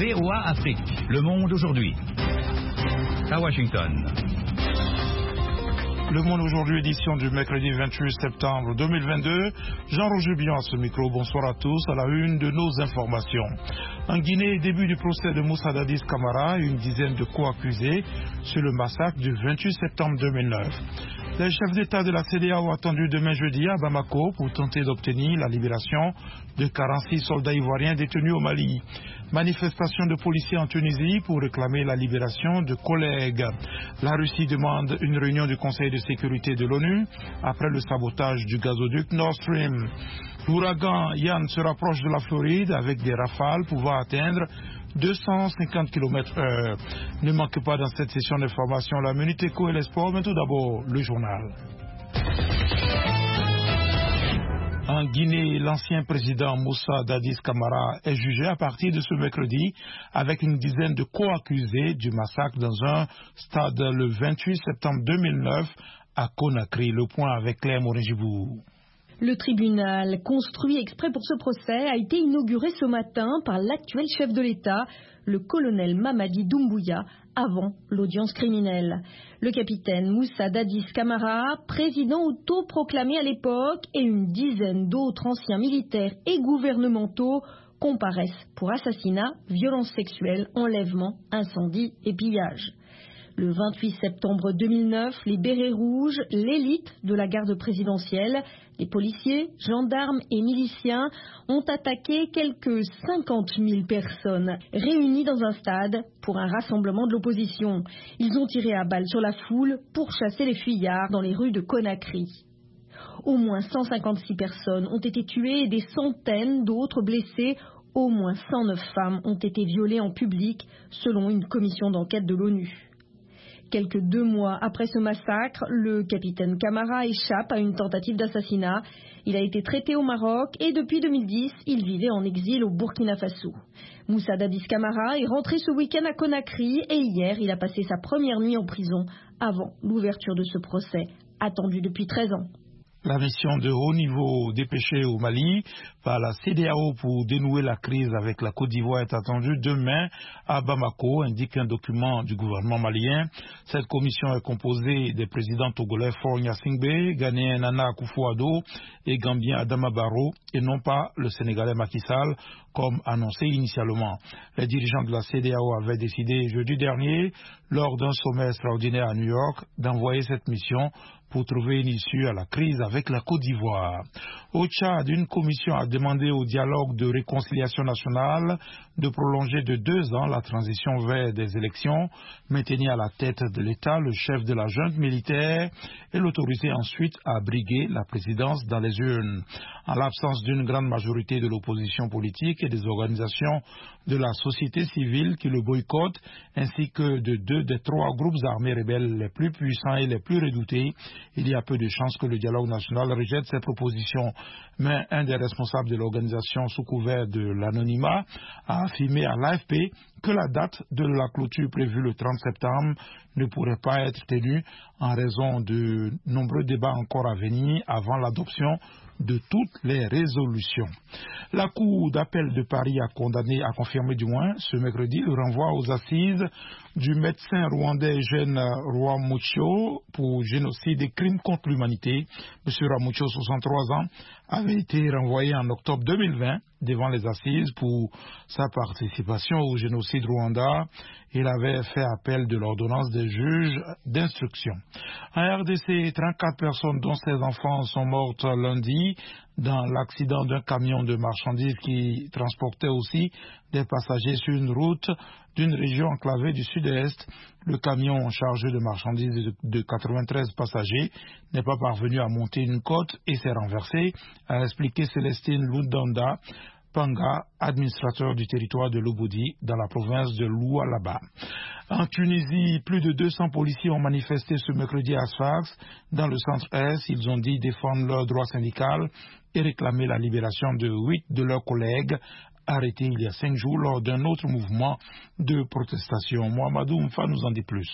VOA Afrique, le monde aujourd'hui. À Washington. Le Monde aujourd'hui, édition du mercredi 28 septembre 2022. Jean-Roger Bion à ce micro. Bonsoir à tous. À la une de nos informations. En Guinée, début du procès de Moussa Dadis Camara, une dizaine de co-accusés sur le massacre du 28 septembre 2009. Les chefs d'État de la CEDEAO ont attendu demain jeudi à Bamako pour tenter d'obtenir la libération de 46 soldats ivoiriens détenus au Mali. Manifestation de policiers en Tunisie pour réclamer la libération de collègues. La Russie demande une réunion du Conseil de sécurité de l'ONU après le sabotage du gazoduc Nord Stream. L'ouragan Yann se rapproche de la Floride avec des rafales pouvant atteindre 250 km/h. Ne manquez pas dans cette session d'information la Minute Éco et les sports, mais tout d'abord le journal. En Guinée, l'ancien président Moussa Dadis Camara est jugé à partir de ce mercredi avec une dizaine de co-accusés du massacre dans un stade le 28 septembre 2009 à Conakry. Le point avec Claire Morin-Gibou. Le tribunal, construit exprès pour ce procès, a été inauguré ce matin par l'actuel chef de l'État, le colonel Mamadi Doumbouya, avant l'audience criminelle. Le capitaine Moussa Dadis Camara, président autoproclamé à l'époque, et une dizaine d'autres anciens militaires et gouvernementaux comparaissent pour assassinat, violences sexuelles, enlèvement, incendie et pillage. Le 28 septembre 2009, les bérets rouges, l'élite de la garde présidentielle, les policiers, gendarmes et miliciens ont attaqué quelques 50 000 personnes réunies dans un stade pour un rassemblement de l'opposition. Ils ont tiré à balles sur la foule pour chasser les fuyards dans les rues de Conakry. Au moins 156 personnes ont été tuées et des centaines d'autres blessées. Au moins 109 femmes ont été violées en public, selon une commission d'enquête de l'ONU. Quelques 2 mois après ce massacre, le capitaine Camara échappe à une tentative d'assassinat. Il a été traité au Maroc et depuis 2010, il vivait en exil au Burkina Faso. Moussa Dadis Camara est rentré ce week-end à Conakry et hier, il a passé sa première nuit en prison avant l'ouverture de ce procès, attendu depuis 13 ans. La mission de haut niveau dépêchée au Mali par la CEDEAO pour dénouer la crise avec la Côte d'Ivoire est attendue demain à Bamako, indique un document du gouvernement malien. Cette commission est composée des présidents togolais Faure Gnassingbé, ghanéen Nana Akufo-Addo et gambien Adama Barrow, et non pas le sénégalais Macky Sall, comme annoncé initialement. Les dirigeants de la CEDEAO avaient décidé jeudi dernier, lors d'un sommet extraordinaire à New York, d'envoyer cette mission pour trouver une issue à la crise avec la Côte d'Ivoire. Au Tchad, une commission a demandé au dialogue de réconciliation nationale de prolonger de 2 ans la transition vers des élections, maintenir à la tête de l'État le chef de la junte militaire et l'autoriser ensuite à briguer la présidence dans les urnes. En l'absence d'une grande majorité de l'opposition politique et des organisations de la société civile qui le boycottent, ainsi que de 2 des 3 groupes armés rebelles les plus puissants et les plus redoutés, il y a peu de chances que le dialogue national rejette ces propositions. Mais un des responsables de l'organisation sous couvert de l'anonymat a affirmé à l'AFP que la date de la clôture prévue le 30 septembre ne pourrait pas être tenue en raison de nombreux débats encore à venir avant l'adoption de toutes les résolutions. La Cour d'appel de Paris a confirmé du moins ce mercredi le renvoi aux assises du médecin rwandais Eugène Rwamucyo pour génocide et crimes contre l'humanité. M. Rwamucyo, 63 ans, avait été renvoyé en octobre 2020 devant les assises pour sa participation au génocide rwanda. Il avait fait appel de l'ordonnance des juges d'instruction. En RDC, 34 personnes, dont 16 enfants, sont mortes lundi dans l'accident d'un camion de marchandises qui transportait aussi des passagers sur une route d'une région enclavée du sud-est. Le camion chargé de marchandises de 93 passagers n'est pas parvenu à monter une côte et s'est renversé, a expliqué Célestine Lundanda Panga, administrateur du territoire de Lobodi, dans la province de Loualaba. En Tunisie, plus de 200 policiers ont manifesté ce mercredi à Sfax, dans le centre-est. Ils ont dit défendre leurs droits syndicaux et réclamer la libération de 8 de leurs collègues arrêtés il y a 5 jours lors d'un autre mouvement de protestation. Mohamedou Mfa nous en dit plus.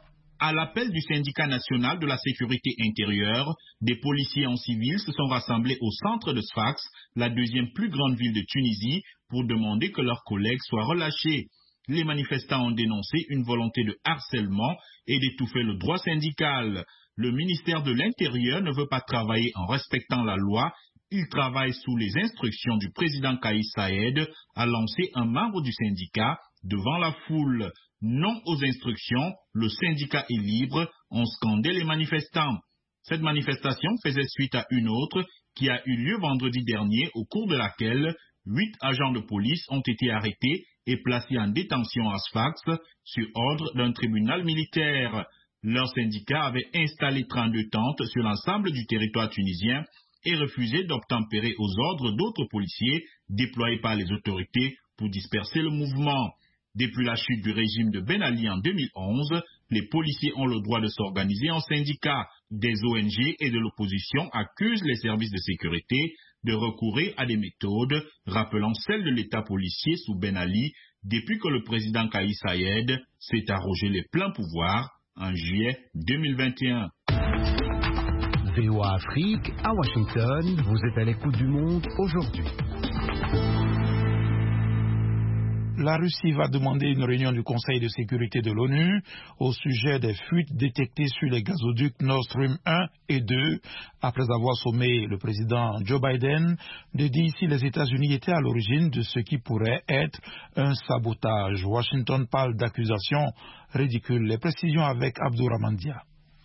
À l'appel du syndicat national de la sécurité intérieure, des policiers en civil se sont rassemblés au centre de Sfax, la deuxième plus grande ville de Tunisie, pour demander que leurs collègues soient relâchés. Les manifestants ont dénoncé une volonté de harcèlement et d'étouffer le droit syndical. Le ministère de l'Intérieur ne veut pas travailler en respectant la loi. Il travaille sous les instructions du président Kais Saied, a lancé un membre du syndicat devant la foule. Non aux instructions, le syndicat est libre, ont scandé les manifestants. Cette manifestation faisait suite à une autre qui a eu lieu vendredi dernier, au cours de laquelle 8 agents de police ont été arrêtés et placés en détention à Sfax sur ordre d'un tribunal militaire. Leur syndicat avait installé 32 tentes sur l'ensemble du territoire tunisien et refusé d'obtempérer aux ordres d'autres policiers déployés par les autorités pour disperser le mouvement. Depuis la chute du régime de Ben Ali en 2011, les policiers ont le droit de s'organiser en syndicats. Des ONG et de l'opposition accusent les services de sécurité de recourir à des méthodes rappelant celles de l'État policier sous Ben Ali depuis que le président Kais Saied s'est arrogé les pleins pouvoirs en juillet 2021. VOA Afrique, à Washington, vous êtes à l'écoute du monde aujourd'hui. La Russie va demander une réunion du Conseil de sécurité de l'ONU au sujet des fuites détectées sur les gazoducs Nord Stream 1 et 2, après avoir sommé le président Joe Biden de dire si les États-Unis étaient à l'origine de ce qui pourrait être un sabotage. Washington parle d'accusations ridicules. Les précisions avec Abdourahmane Dia.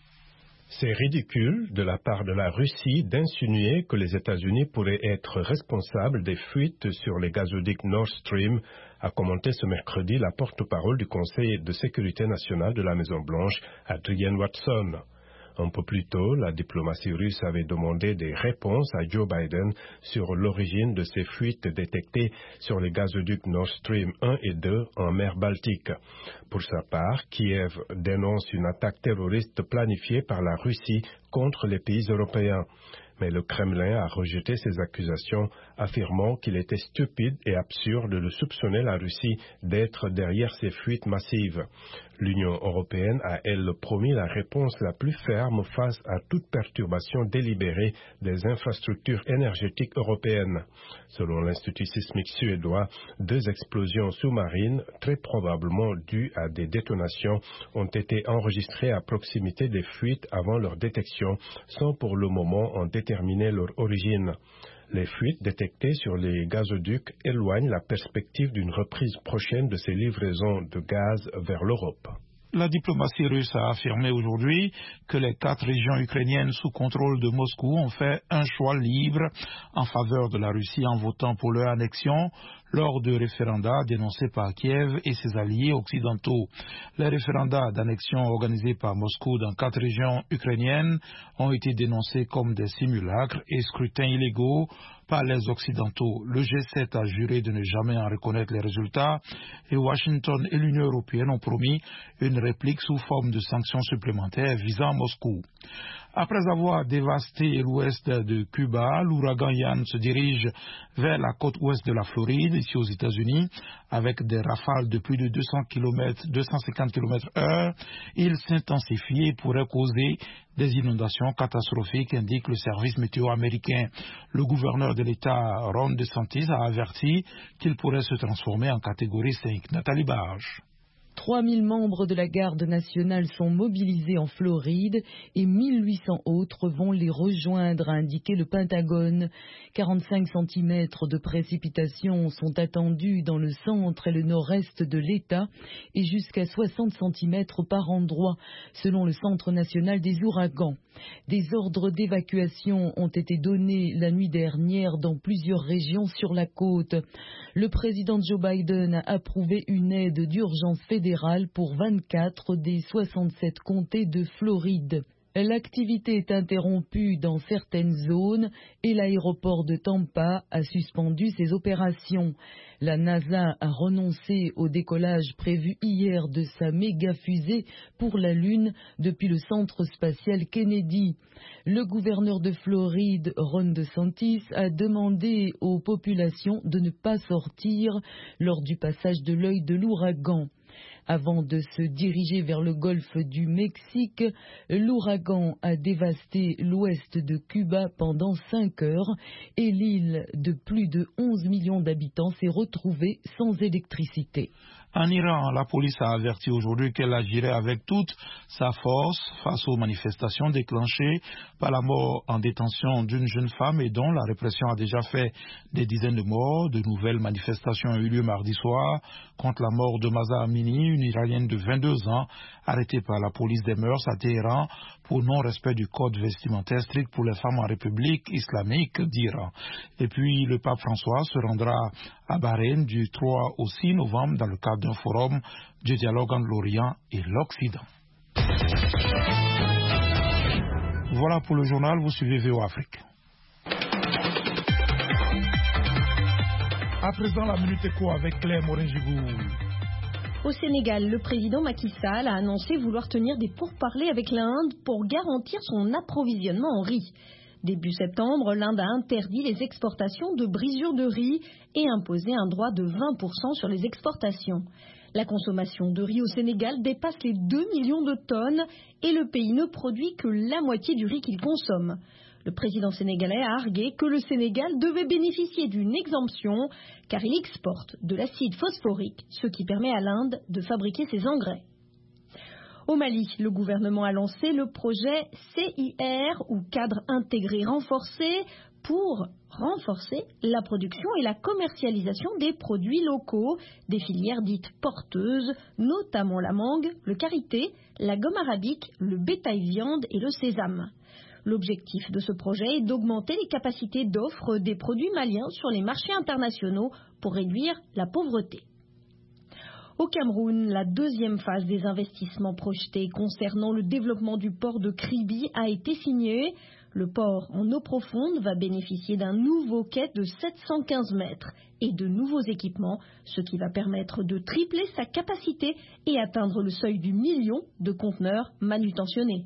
C'est ridicule de la part de la Russie d'insinuer que les États-Unis pourraient être responsables des fuites sur les gazoducs Nord Stream, a commenté ce mercredi la porte-parole du Conseil de sécurité nationale de la Maison-Blanche, Adrienne Watson. Un peu plus tôt, la diplomatie russe avait demandé des réponses à Joe Biden sur l'origine de ces fuites détectées sur les gazoducs Nord Stream 1 et 2 en mer Baltique. Pour sa part, Kiev dénonce une attaque terroriste planifiée par la Russie contre les pays européens. Mais le Kremlin a rejeté ces accusations, affirmant qu'il était stupide et absurde de soupçonner la Russie d'être derrière ces fuites massives. L'Union européenne a, elle, promis la réponse la plus ferme face à toute perturbation délibérée des infrastructures énergétiques européennes. Selon l'Institut sismique suédois, 2 explosions sous-marines, très probablement dues à des détonations, ont été enregistrées à proximité des fuites avant leur détection, sans pour le moment en déterminer leur origine. Les fuites détectées sur les gazoducs éloignent la perspective d'une reprise prochaine de ces livraisons de gaz vers l'Europe. La diplomatie russe a affirmé aujourd'hui que les 4 régions ukrainiennes sous contrôle de Moscou ont fait un choix libre en faveur de la Russie en votant pour leur annexion lors de référendums dénoncés par Kiev et ses alliés occidentaux. Les référendums d'annexion organisés par Moscou dans 4 régions ukrainiennes ont été dénoncés comme des simulacres et scrutins illégaux par les Occidentaux. Le G7 a juré de ne jamais en reconnaître les résultats et Washington et l'Union européenne ont promis une réplique sous forme de sanctions supplémentaires visant Moscou. Après avoir dévasté l'ouest de Cuba, l'ouragan Ian se dirige vers la côte ouest de la Floride, ici aux États-Unis, avec des rafales de plus de 250 km/h. Il s'intensifie et pourrait causer des inondations catastrophiques, indique le service météo américain. Le gouverneur de l'État, Ron DeSantis, a averti qu'il pourrait se transformer en catégorie 5. Nathalie Barge. 3000 membres de la garde nationale sont mobilisés en Floride et 1800 autres vont les rejoindre, a indiqué le Pentagone. 45 cm de précipitations sont attendus dans le centre et le nord-est de l'État et jusqu'à 60 cm par endroit, selon le Centre national des ouragans. Des ordres d'évacuation ont été donnés la nuit dernière dans plusieurs régions sur la côte. Le président Joe Biden a approuvé une aide d'urgence fédérale pour 24 des 67 comtés de Floride. L'activité est interrompue dans certaines zones et l'aéroport de Tampa a suspendu ses opérations. La NASA a renoncé au décollage prévu hier de sa méga-fusée pour la Lune depuis le centre spatial Kennedy. Le gouverneur de Floride, Ron DeSantis, a demandé aux populations de ne pas sortir lors du passage de l'œil de l'ouragan. Avant de se diriger vers le golfe du Mexique, l'ouragan a dévasté l'ouest de Cuba pendant 5 heures et l'île de plus de 11 millions d'habitants s'est retrouvée sans électricité. En Iran, la police a averti aujourd'hui qu'elle agirait avec toute sa force face aux manifestations déclenchées par la mort en détention d'une jeune femme et dont la répression a déjà fait des dizaines de morts. De nouvelles manifestations ont eu lieu mardi soir contre la mort de Mahsa Amini, une Iranienne de 22 ans, arrêtée par la police des mœurs à Téhéran pour non-respect du code vestimentaire strict pour les femmes en République islamique d'Iran. Et puis, le pape François se rendra à Bahreïn du 3 au 6 novembre dans le cadre d'un forum de dialogue entre l'Orient et l'Occident. Voilà pour le journal, vous suivez VOA Afrique. À présent, la Minute Éco avec Claire Morin-Gigou. Au Sénégal, le président Macky Sall a annoncé vouloir tenir des pourparlers avec l'Inde pour garantir son approvisionnement en riz. Début septembre, l'Inde a interdit les exportations de brisure de riz et imposé un droit de 20% sur les exportations. La consommation de riz au Sénégal dépasse les 2 millions de tonnes et le pays ne produit que la moitié du riz qu'il consomme. Le président sénégalais a argué que le Sénégal devait bénéficier d'une exemption car il exporte de l'acide phosphorique, ce qui permet à l'Inde de fabriquer ses engrais. Au Mali, le gouvernement a lancé le projet CIR, ou cadre intégré renforcé, pour renforcer la production et la commercialisation des produits locaux, des filières dites porteuses, notamment la mangue, le karité, la gomme arabique, le bétail viande et le sésame. L'objectif de ce projet est d'augmenter les capacités d'offre des produits maliens sur les marchés internationaux pour réduire la pauvreté. Au Cameroun, la deuxième phase des investissements projetés concernant le développement du port de Kribi a été signée. Le port en eau profonde va bénéficier d'un nouveau quai de 715 mètres et de nouveaux équipements, ce qui va permettre de tripler sa capacité et atteindre le seuil du million de conteneurs manutentionnés.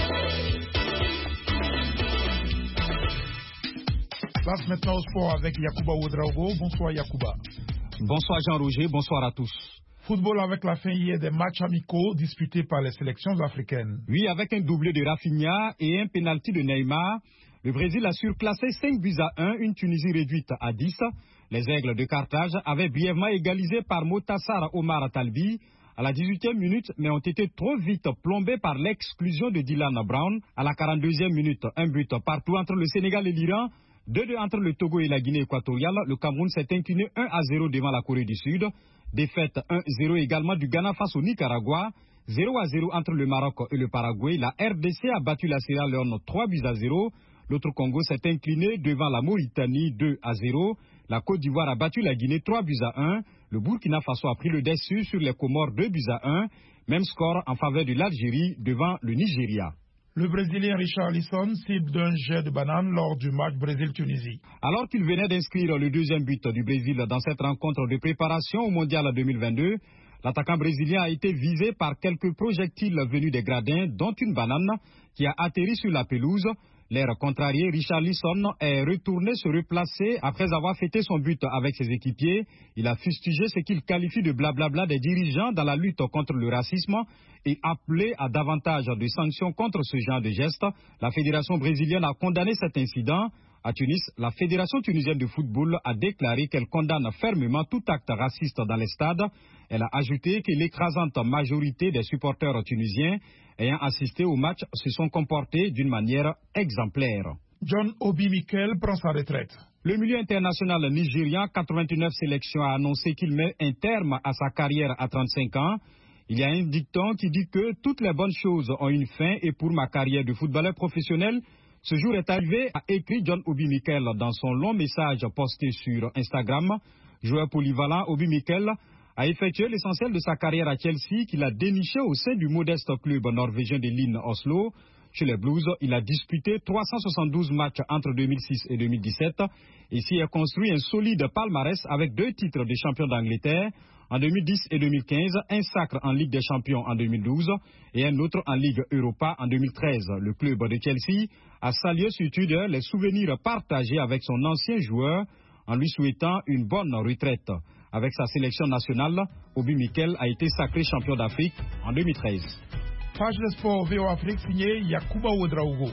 Place maintenant au sport avec Yacouba Ouedraogo. Bonsoir Yacouba. Bonsoir Jean-Roger, bonsoir à tous. Football avec la fin hier des matchs amicaux disputés par les sélections africaines. Oui, avec un doublé de Rafinha et un pénalty de Neymar, le Brésil a surclassé 5-1, une Tunisie réduite à 10. Les Aigles de Carthage avaient brièvement égalisé par Motassar Omar Talbi à la 18e minute, mais ont été trop vite plombés par l'exclusion de Dylan Brown. À la 42e minute, un but partout entre le Sénégal et l'Iran. 2-2 entre le Togo et la Guinée équatoriale. Le Cameroun s'est incliné 1-0 devant la Corée du Sud. Défaite 1-0 également du Ghana face au Nicaragua. 0-0 entre le Maroc et le Paraguay. La RDC a battu la Sierra Leone 3-0. L'autre Congo s'est incliné devant la Mauritanie 2-0. La Côte d'Ivoire a battu la Guinée 3-1. Le Burkina Faso a pris le dessus sur les Comores 2-1. Même score en faveur de l'Algérie devant le Nigeria. Le Brésilien Richarlison cible d'un jet de banane lors du match Brésil-Tunisie. Alors qu'il venait d'inscrire le deuxième but du Brésil dans cette rencontre de préparation au Mondial 2022, l'attaquant brésilien a été visé par quelques projectiles venus des gradins, dont une banane qui a atterri sur la pelouse. L'air contrarié, Richarlison est retourné se replacer après avoir fêté son but avec ses équipiers. Il a fustigé ce qu'il qualifie de blablabla des dirigeants dans la lutte contre le racisme et appelé à davantage de sanctions contre ce genre de gestes. La fédération brésilienne a condamné cet incident. À Tunis, la Fédération tunisienne de football a déclaré qu'elle condamne fermement tout acte raciste dans les stades. Elle a ajouté que l'écrasante majorité des supporters tunisiens ayant assisté au match se sont comportés d'une manière exemplaire. John Obi Mikel prend sa retraite. Le milieu international nigérian, 89 sélections, a annoncé qu'il met un terme à sa carrière à 35 ans. Il y a un dicton qui dit que toutes les bonnes choses ont une fin et pour ma carrière de footballeur professionnel, ce jour est arrivé, a écrit John Obi Mikel dans son long message posté sur Instagram. Joueur polyvalent, Obi Mikel a effectué l'essentiel de sa carrière à Chelsea qu'il a déniché au sein du modeste club norvégien de Lyn Oslo. Chez les Blues, il a disputé 372 matchs entre 2006 et 2017 et s'y a construit un solide palmarès avec 2 titres de champion d'Angleterre en 2010 et 2015, un sacre en Ligue des Champions en 2012 et un autre en Ligue Europa en 2013. Le club de Chelsea a salué sur Twitter les souvenirs partagés avec son ancien joueur en lui souhaitant une bonne retraite. Avec sa sélection nationale, Obi Mikel a été sacré champion d'Afrique en 2013. Page de sport VOA Afrique signé Yacouba Ouedraogo.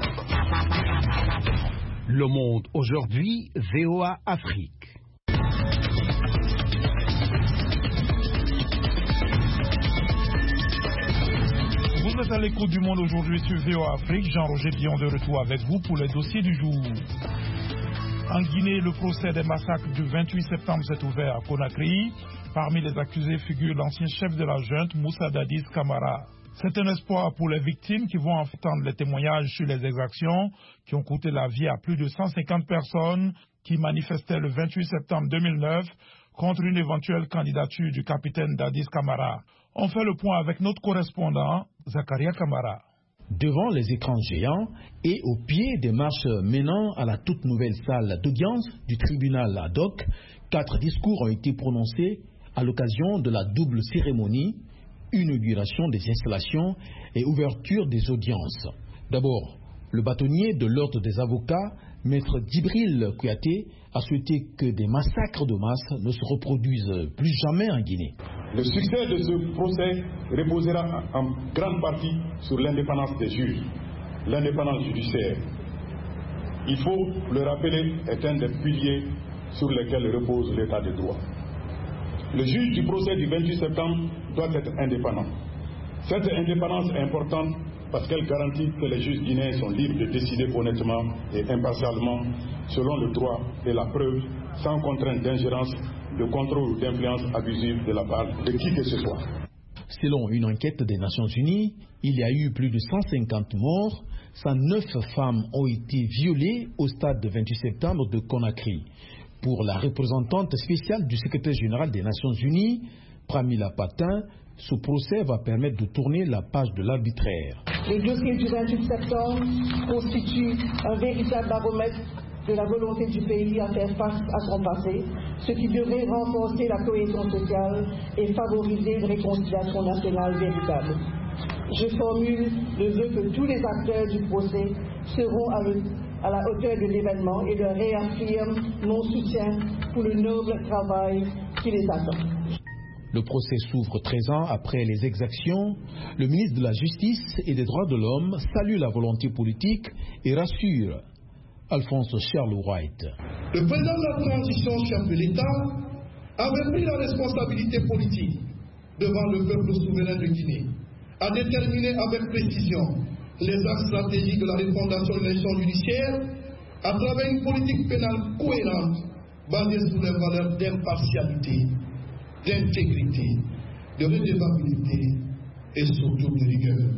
Le monde aujourd'hui, VOA Afrique. Vous êtes à l'écoute du monde aujourd'hui sur VOA Afrique. Jean-Roger Dion de retour avec vous pour les dossiers du jour. En Guinée, le procès des massacres du 28 septembre s'est ouvert à Conakry. Parmi les accusés figure l'ancien chef de la junte, Moussa Dadis Camara. C'est un espoir pour les victimes qui vont entendre les témoignages sur les exactions qui ont coûté la vie à plus de 150 personnes qui manifestaient le 28 septembre 2009 contre une éventuelle candidature du capitaine Dadis Camara. On fait le point avec notre correspondant, Zakaria Camara. Devant les écrans géants et au pied des marches menant à la toute nouvelle salle d'audience du tribunal ad hoc, 4 discours ont été prononcés à l'occasion de la double cérémonie, inauguration des installations et ouverture des audiences. D'abord, le bâtonnier de l'ordre des avocats, Maître Djibril Kouyaté, a souhaité que des massacres de masse ne se reproduisent plus jamais en Guinée. Le succès de ce procès reposera en grande partie sur l'indépendance des juges, l'indépendance judiciaire. Il faut le rappeler, est un des piliers sur lesquels repose l'état de droit. Le juge du procès du 28 septembre doit être indépendant. Cette indépendance est importante parce qu'elle garantit que les juges guinéens sont libres de décider honnêtement et impartialement selon le droit et la preuve, sans contrainte d'ingérence, de contrôle ou d'influence abusive de la part de qui que ce soit. Selon une enquête des Nations Unies, il y a eu plus de 150 morts, 109 femmes ont été violées au stade de 28 septembre de Conakry. Pour la représentante spéciale du secrétaire général des Nations Unies, Pramila Patin, ce procès va permettre de tourner la page de l'arbitraire. Les dossiers du 28 septembre constituent un véritable baromètre de la volonté du pays à faire face à son passé, ce qui devrait renforcer la cohésion sociale et favoriser une réconciliation nationale véritable. Je formule le vœu que tous les acteurs du procès seront à la hauteur de l'événement et leur réaffirme mon soutien pour le noble travail qui les attend. Le procès s'ouvre 13 ans après les exactions. Le ministre de la Justice et des Droits de l'Homme salue la volonté politique et rassure. Alphonse Charles-Wright. Le président de la transition, chef de l'État, avait pris la responsabilité politique devant le peuple souverain de Guinée, a déterminé avec précision les axes stratégiques de la refondation de l'institution judiciaire à travers une politique pénale cohérente basée sur les valeurs d'impartialité, d'intégrité, de redevabilité et surtout de rigueur.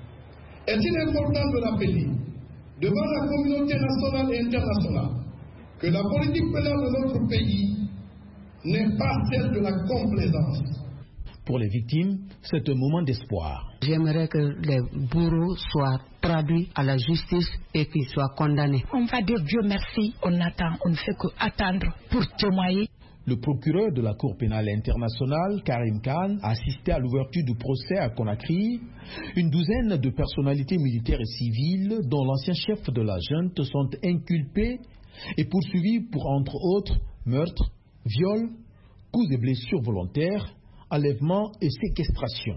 Est-il important de rappeler devant la communauté nationale et internationale que la politique pénale de notre pays n'est pas celle de la complaisance. Pour les victimes, c'est un moment d'espoir. J'aimerais que les bourreaux soient traduits à la justice et qu'ils soient condamnés. On va dire Dieu merci, on attend, on ne fait qu'attendre pour témoigner. Le procureur de la Cour pénale internationale, Karim Khan, a assisté à l'ouverture du procès à Conakry. Une douzaine de personnalités militaires et civiles, dont l'ancien chef de la junte, sont inculpés et poursuivis pour, entre autres, meurtre, viol, coups et blessures volontaires, enlèvement et séquestration.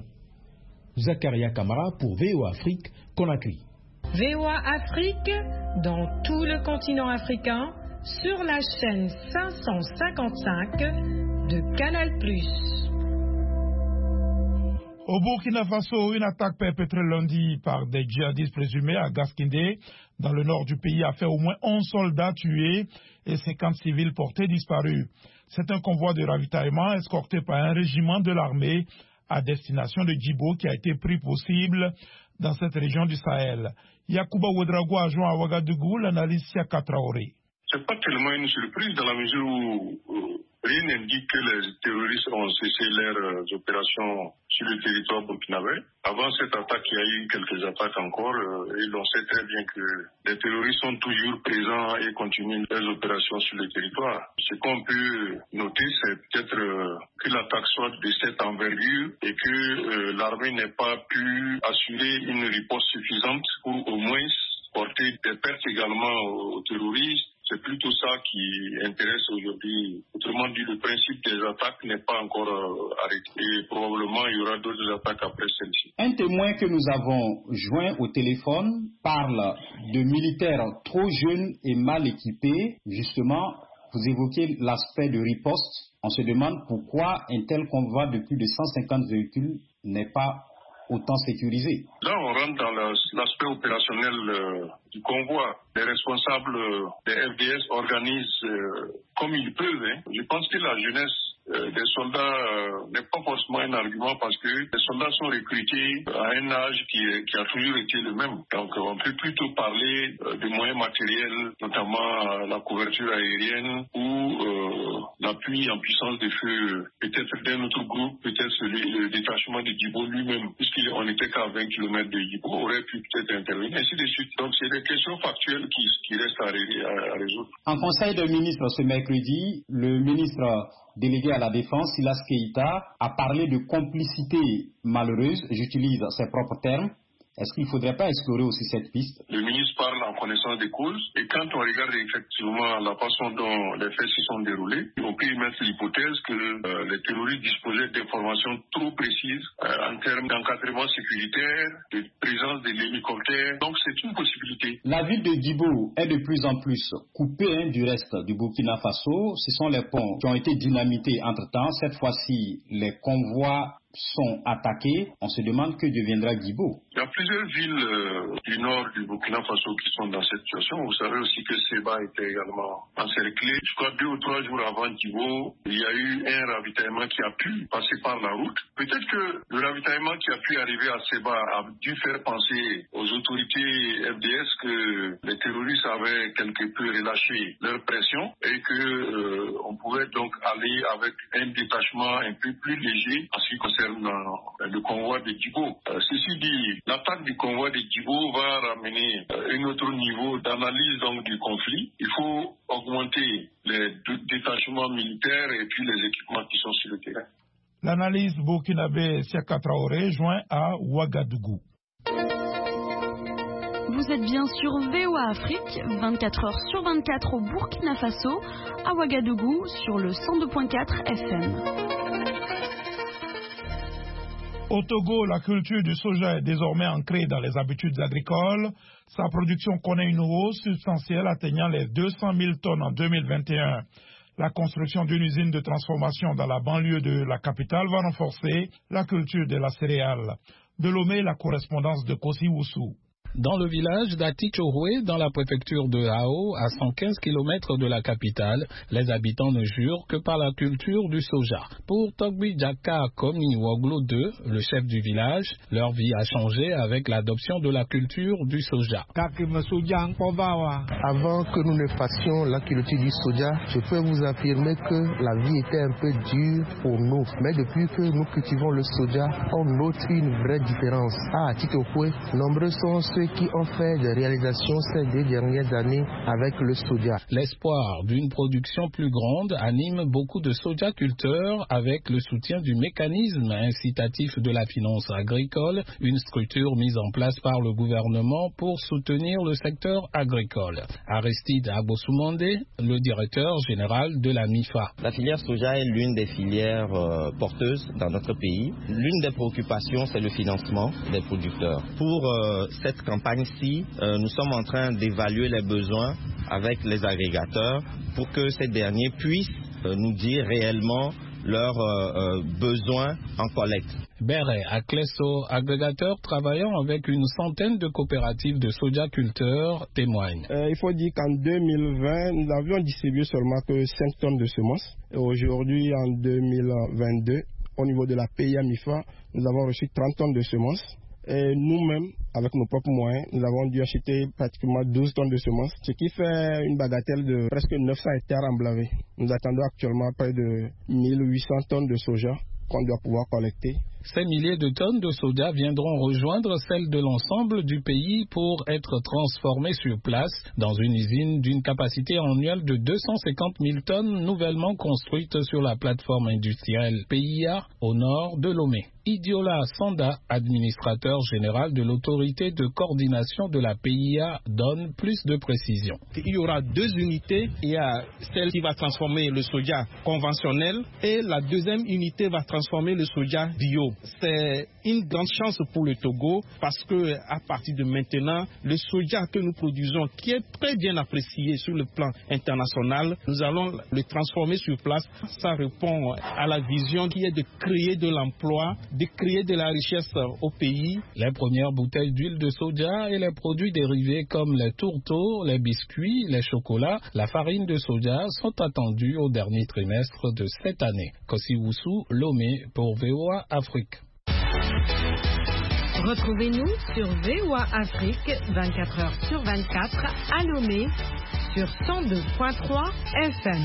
Zakaria Camara pour VOA Afrique, Conakry. VOA Afrique, dans tout le continent africain, sur la chaîne 555 de Canal+. Au Burkina Faso, une attaque perpétrée lundi par des djihadistes présumés à Gaskindé, dans le nord du pays, a fait au moins 11 soldats tués et 50 civils portés disparus. C'est un convoi de ravitaillement escorté par un régiment de l'armée à destination de Djibo qui a été pris pour cible dans cette région du Sahel. Yacouba Ouedraogo a joint à Ouagadougou l'analyse Siaka Traoré. Ce n'est pas tellement une surprise dans la mesure où rien n'indique que les terroristes ont cessé leurs opérations sur le territoire burkinabé. Avant cette attaque, il y a eu quelques attaques encore et l'on sait très bien que les terroristes sont toujours présents et continuent leurs opérations sur le territoire. Ce qu'on peut noter, c'est peut-être que l'attaque soit de cette envergure et que l'armée n'ait pas pu assurer une riposte suffisante pour au moins porter des pertes également aux terroristes. C'est plutôt ça qui intéresse aujourd'hui. Autrement dit, le principe des attaques n'est pas encore arrêté. Et probablement, il y aura d'autres attaques après celle-ci. Un témoin que nous avons joint au téléphone parle de militaires trop jeunes et mal équipés. Justement, vous évoquez l'aspect de riposte. On se demande pourquoi un tel convoi de plus de 150 véhicules n'est pas autant sécurisé. Là, on rentre dans l'aspect opérationnel du convoi. Les responsables des FDS organisent comme ils peuvent. Je pense que la jeunesse des soldats n'est pas forcément un argument parce que les soldats sont recrutés à un âge qui a toujours été le même. Donc on peut plutôt parler de moyens matériels, notamment la couverture aérienne ou l'appui en puissance de feu, peut-être d'un autre groupe, peut-être le détachement de Djibo lui-même, puisqu'on n'était qu'à 20 km de Djibo, aurait pu peut-être intervenir, ainsi de suite. Donc c'est des questions factuelles qui restent à résoudre. En conseil de ministres ce mercredi, le ministre délégué à la Défense, Silas Keïta, a parlé de complicité malheureuse, j'utilise ses propres termes. Est-ce qu'il ne faudrait pas explorer aussi cette piste? Le ministre parle en connaissance des causes et quand on regarde effectivement la façon dont les faits s'y sont déroulés, on peut y mettre l'hypothèse que les terroristes disposaient d'informations trop précises en termes d'encadrement sécuritaire, de présence de l'hélicoptère. Donc c'est une possibilité. La ville de Djibo est de plus en plus coupée du reste du Burkina Faso. Ce sont les ponts qui ont été dynamités entre-temps. Cette fois-ci, les convois sont attaqués, on se demande que deviendra Djibo. Il y a plusieurs villes du nord du Burkina Faso qui sont dans cette situation. Vous savez aussi que Seba était également encerclé. Je crois 2 ou 3 jours avant Djibo, il y a eu un ravitaillement qui a pu passer par la route. Peut-être que le ravitaillement qui a pu arriver à Seba a dû faire penser aux autorités FDS que les terroristes avaient quelque peu relâché leur pression et que on pouvait donc aller avec un détachement un peu plus léger en ce qui concerne le convoi de Djibo. Ceci dit, l'attaque du convoi de Djibo va ramener un autre niveau d'analyse donc du conflit. Il faut augmenter les détachements militaires et puis les équipements qui sont sur le terrain. L'analyse burkinabé Siaka Traoré joint à Ouagadougou. Vous êtes bien sur VOA Afrique, 24 heures sur 24 au Burkina Faso, à Ouagadougou sur le 102.4 FM. Au Togo, la culture du soja est désormais ancrée dans les habitudes agricoles. Sa production connaît une hausse substantielle atteignant les 200 000 tonnes en 2021. La construction d'une usine de transformation dans la banlieue de la capitale va renforcer la culture de la céréale. De Lomé, la correspondance de Kossi Woussou. Dans le village d'Atichorwe, dans la préfecture de Hao, à 115 km de la capitale, les habitants ne jurent que par la culture du soja. Pour Togbi Djaka Komi Woglo II, le chef du village, leur vie a changé avec l'adoption de la culture du soja. Avant que nous ne fassions la culture du soja, je peux vous affirmer que la vie était un peu dure pour nous. Mais depuis que nous cultivons le soja, on note une vraie différence. À Atichorwe, nombreux sont ceux qui ont fait des réalisations ces 2 dernières années avec le soja. L'espoir d'une production plus grande anime beaucoup de sojaculteurs avec le soutien du mécanisme incitatif de la finance agricole, une structure mise en place par le gouvernement pour soutenir le secteur agricole. Aristide Abosoumande, le directeur général de la MIFA. La filière soja est l'une des filières porteuses dans notre pays. L'une des préoccupations, c'est le financement des producteurs. Pour cette campagne-ci, nous sommes en train d'évaluer les besoins avec les agrégateurs pour que ces derniers puissent nous dire réellement leurs besoins en collecte. Béré Akleso, agrégateur travaillant avec une centaine de coopératives de sojaculteurs, témoigne. Il faut dire qu'en 2020, nous avions distribué seulement que 5 tonnes de semences. Et aujourd'hui, en 2022, au niveau de la PIA MIFA, nous avons reçu 30 tonnes de semences. Et nous-mêmes, avec nos propres moyens, nous avons dû acheter pratiquement 12 tonnes de semences, ce qui fait une bagatelle de presque 900 hectares emblavés. Nous attendons actuellement près de 1800 tonnes de soja qu'on doit pouvoir collecter. Ces milliers de tonnes de soja viendront rejoindre celles de l'ensemble du pays pour être transformées sur place dans une usine d'une capacité annuelle de 250 000 tonnes nouvellement construite sur la plateforme industrielle PIA au nord de Lomé. Idiola Sanda, administrateur général de l'autorité de coordination de la PIA, donne plus de précisions. Il y aura 2 unités. Il y a celle qui va transformer le soja conventionnel et la deuxième unité va transformer le soja bio. C'est une grande chance pour le Togo parce que à partir de maintenant, le soja que nous produisons, qui est très bien apprécié sur le plan international, nous allons le transformer sur place. Ça répond à la vision qui est de créer de l'emploi de créer de la richesse au pays. Les premières bouteilles d'huile de soja et les produits dérivés comme les tourteaux, les biscuits, les chocolats, la farine de soja sont attendus au dernier trimestre de cette année. Kossi Woussou, Lomé pour VOA Afrique. Retrouvez-nous sur VOA Afrique 24h/24 à Lomé sur 102.3 FM.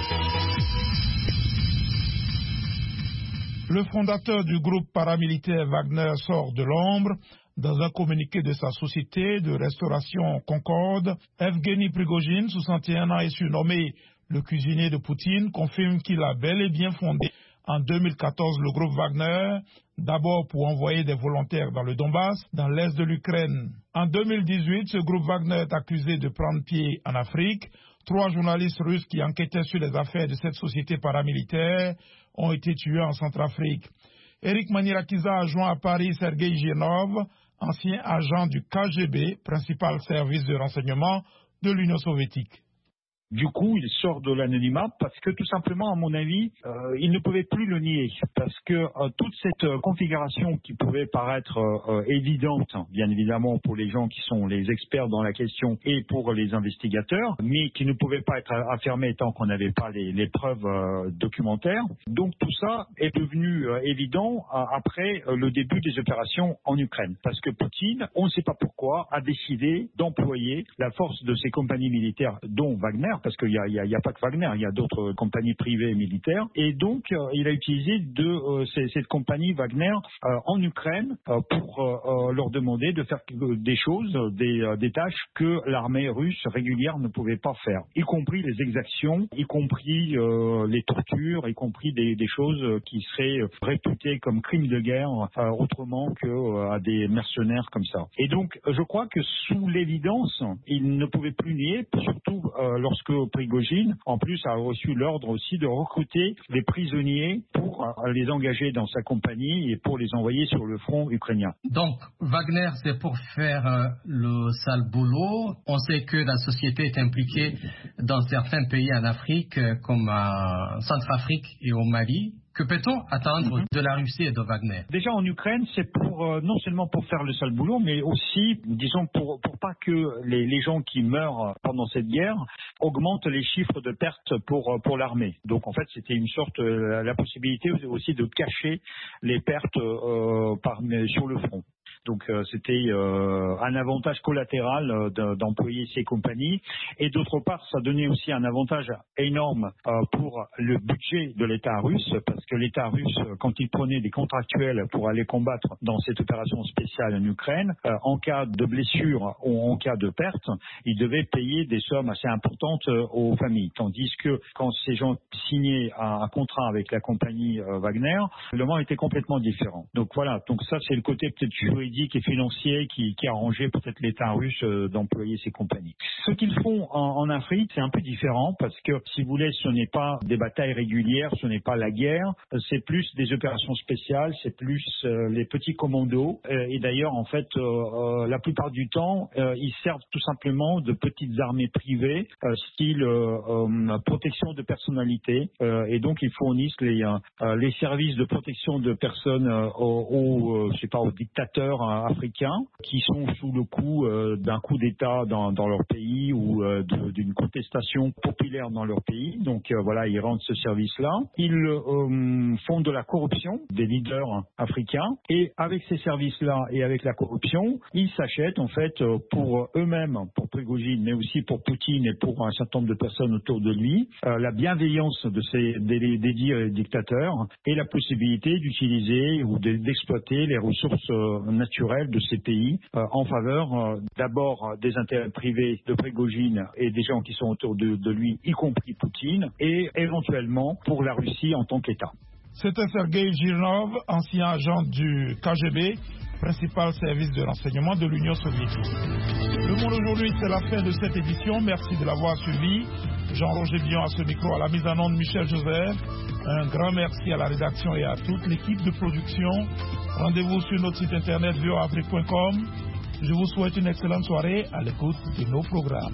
Le fondateur du groupe paramilitaire Wagner sort de l'ombre. Dans un communiqué de sa société de restauration Concorde, Evgeny Prigojine, 61 ans et surnommé le cuisinier de Poutine, confirme qu'il a bel et bien fondé en 2014 le groupe Wagner, d'abord pour envoyer des volontaires dans le Donbass, dans l'est de l'Ukraine. En 2018, ce groupe Wagner est accusé de prendre pied en Afrique. 3 journalistes russes qui enquêtaient sur les affaires de cette société paramilitaire ont été tués en Centrafrique. Eric Manirakiza a joint à Paris Sergei Girnov, ancien agent du KGB, principal service de renseignement de l'Union soviétique. Du coup, il sort de l'anonymat parce que tout simplement, à mon avis, il ne pouvait plus le nier. Parce que toute cette configuration qui pouvait paraître évidente, bien évidemment pour les gens qui sont les experts dans la question et pour les investigateurs, mais qui ne pouvait pas être affirmée tant qu'on n'avait pas les preuves documentaires. Donc tout ça est devenu évident après le début des opérations en Ukraine. Parce que Poutine, on ne sait pas pourquoi, a décidé d'employer la force de ses compagnies militaires, dont Wagner, parce qu'il n'y a pas que Wagner, il y a d'autres compagnies privées et militaires. Et donc, il a utilisé cette compagnie Wagner en Ukraine pour leur demander de faire des choses, des tâches que l'armée russe régulière ne pouvait pas faire, y compris les exactions, y compris les tortures, y compris des choses qui seraient réputées comme crimes de guerre autrement qu'à des mercenaires comme ça. Et donc, je crois que sous l'évidence, il ne pouvait plus nier, surtout lorsque Prigojine, en plus, a reçu l'ordre aussi de recruter des prisonniers pour les engager dans sa compagnie et pour les envoyer sur le front ukrainien. Donc, Wagner, c'est pour faire le sale boulot. On sait que la société est impliquée dans certains pays en Afrique, comme en Centrafrique et au Mali. Que peut-on attendre de la Russie et de Wagner? Déjà en Ukraine, c'est pour non seulement pour faire le sale boulot, mais aussi, disons, pour pas que les gens qui meurent pendant cette guerre augmentent les chiffres de pertes pour l'armée. Donc en fait, c'était une sorte la possibilité aussi de cacher les pertes sur le front. Donc c'était un avantage collatéral d'employer ces compagnies. Et d'autre part, ça donnait aussi un avantage énorme pour le budget de l'État russe, parce que l'État russe, quand il prenait des contractuels pour aller combattre dans cette opération spéciale en Ukraine, en cas de blessure ou en cas de perte, il devait payer des sommes assez importantes aux familles. Tandis que quand ces gens signaient un contrat avec la compagnie Wagner, le moment était complètement différent. Donc voilà, donc ça c'est le côté peut-être juridique et financier qui arrangeait peut-être l'État russe d'employer ces compagnies. Ce qu'ils font en Afrique, c'est un peu différent parce que, si vous voulez, ce n'est pas des batailles régulières, ce n'est pas la guerre, c'est plus des opérations spéciales, c'est plus les petits commandos. Et d'ailleurs, en fait, la plupart du temps, ils servent tout simplement de petites armées privées, style protection de personnalité. Et donc, ils fournissent les services de protection de personnes aux dictateurs africains qui sont sous le coup d'un coup d'État dans leur pays ou d'une contestation populaire dans leur pays. Donc voilà, ils rendent ce service-là. Ils font de la corruption des leaders africains et avec ces services-là et avec la corruption, ils s'achètent en fait pour eux-mêmes, pour Prigojine, mais aussi pour Poutine et pour un certain nombre de personnes autour de lui, la bienveillance des dits dictateurs et la possibilité d'utiliser ou d'exploiter les ressources naturelles de ces pays en faveur d'abord des intérêts privés de Prigojine et des gens qui sont autour de lui, y compris Poutine, et éventuellement pour la Russie en tant qu'État. C'était Sergei Girnov, ancien agent du KGB, principal service de renseignement de l'Union soviétique. Le Monde aujourd'hui, c'est la fin de cette édition. Merci de l'avoir suivi. Jean-Roger Bion à ce micro, à la mise en onde Michel Joseph. Un grand merci à la rédaction et à toute l'équipe de production. Rendez-vous sur notre site internet voaafrique.com. Je vous souhaite une excellente soirée à l'écoute de nos programmes.